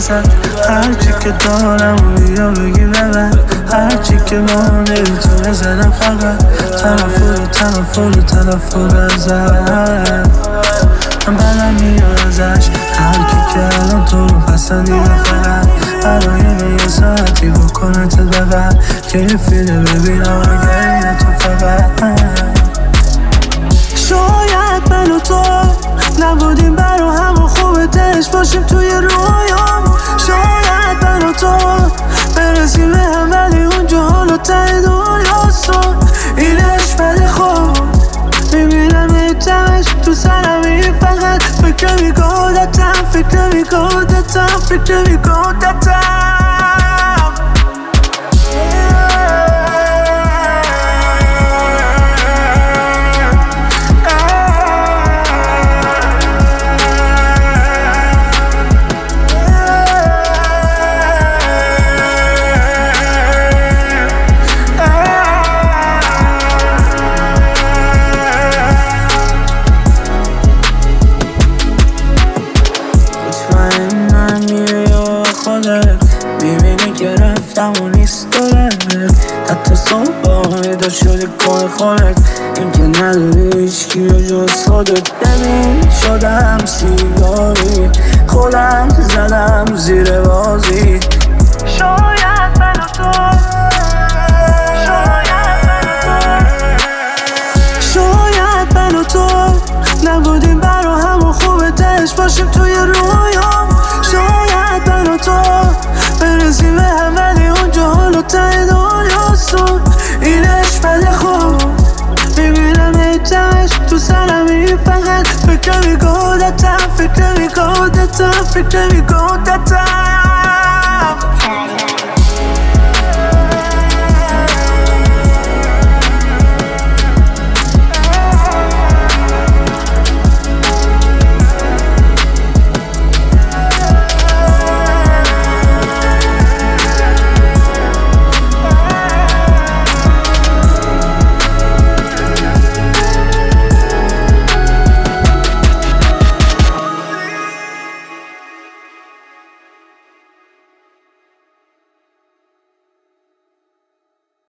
وسط. هرچی که دارم و بیا بگی ببر، هرچی که مانده تو زدم فقط تلفور ازت. من بدم میاد ازش، هرکی که الان تو رو پسندیده فقط برای من یه ساعتی بکنتت ببر که یه فیلم ببینم اگر تو فقط. شاید من و تو نبودیم برا هم و خوبه دلش باشیم توی رویام. شاید من و تو برسیم به هم ولی اونجا حالا ته دنیاست و اینش بده. خوب میبینم یه جمعش تو سرم این فقط فکر میگادتم میبینی که رفتم و نیست دارد، حتی صبح بیدار شدی کار خودت، این که نداری هیچکی رو جز خودت. ببین شدم سیگاری، خودم زدم زیر بازی. شاید من و تو نبودیم برا هم و خوبه دلش باشیم توی رویام. شاید من و تو برسیم به هم ولی اونجا حالا ته دنیاست و اینش بده. خوب میبینم یه جمعش تو سرم این فقط فکر میگادتم